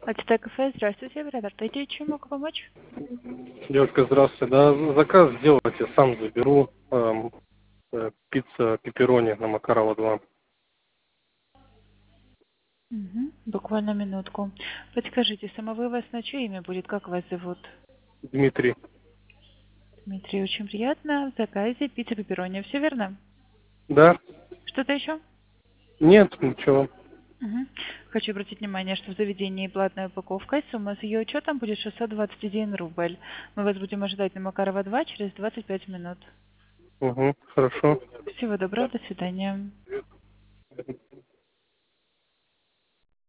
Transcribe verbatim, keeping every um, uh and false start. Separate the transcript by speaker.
Speaker 1: Ацтек кафе, здравствуйте, оператор. Чем могу помочь?
Speaker 2: Девушка, здравствуйте. Да, заказ сделайте, сам заберу. Эм, э, пицца пепперони на Макарова два.
Speaker 1: Угу. Буквально минутку. Подскажите, самовывоз на чье имя будет? Как вас зовут?
Speaker 2: Дмитрий.
Speaker 1: Дмитрий, очень приятно. В заказе пицца пепперони. Все верно?
Speaker 2: Да?
Speaker 1: Что-то еще?
Speaker 2: Нет, ничего.
Speaker 1: Угу. Хочу обратить внимание, что в заведении платная упаковка, и сумма с ее учетом будет шестьсот двадцать один рубль. Мы вас будем ожидать на Макарова два через двадцать пять минут.
Speaker 2: Угу, хорошо.
Speaker 1: Всего доброго, до свидания.